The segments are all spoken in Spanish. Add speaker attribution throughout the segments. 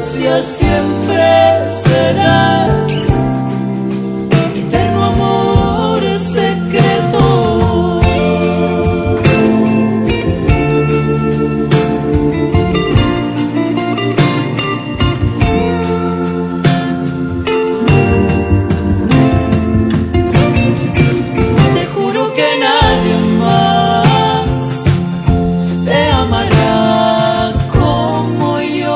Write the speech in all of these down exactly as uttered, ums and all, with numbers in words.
Speaker 1: distancia siempre serás eterno amor secreto. Te juro que nadie más te amará como yo,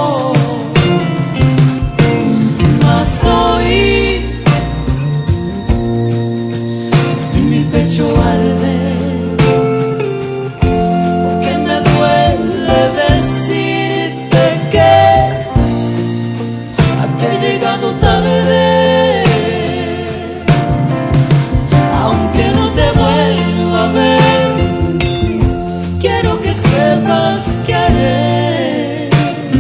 Speaker 1: mas hoy en mi pecho arde, porque me duele decirte que te he llegado tarde, aunque no te vuelva a ver. Quiero que sepas que haré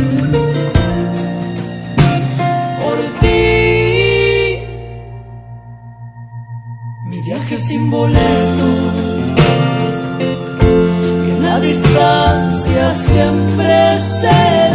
Speaker 1: por ti mi viaje sin boleto, que en la distancia siempre será